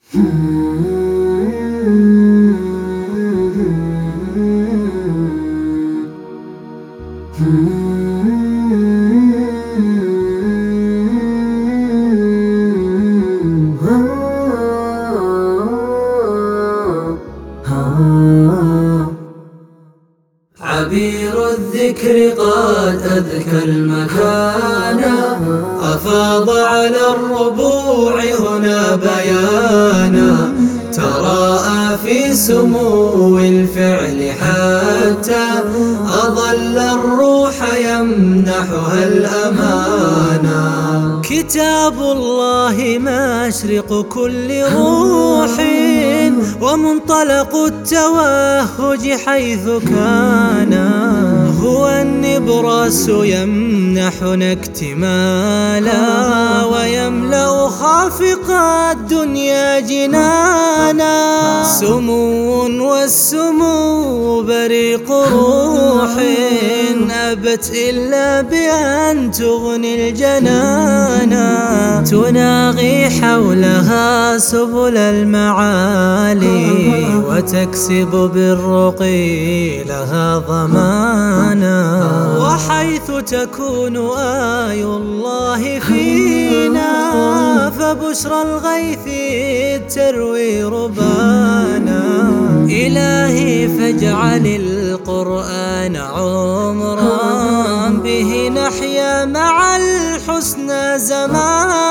عبير الذكر قد أذكى المكان، أفاض على الربوع هنا بيانا، تراءى في سمو الفعل حتى أظل الروح يمنحها الأمانة. كتاب الله مشرق كل روح ومنطلق التوهج حيث كان، هو النبراس يمنحنا اكتمالا ويملأ خافق الدنيا جنانا. سمو والسمو بريق روح أبت إلا بأن تغني الجنانا، تناغي حولها سبل المعالي وتكسب بالرقي لها ضمانا. وحيث تكون آي الله فينا فبشرى الغيث تروي ربانا. إلهي فاجعل القرآن عمرا به نحيا مع الحسنى زمانا.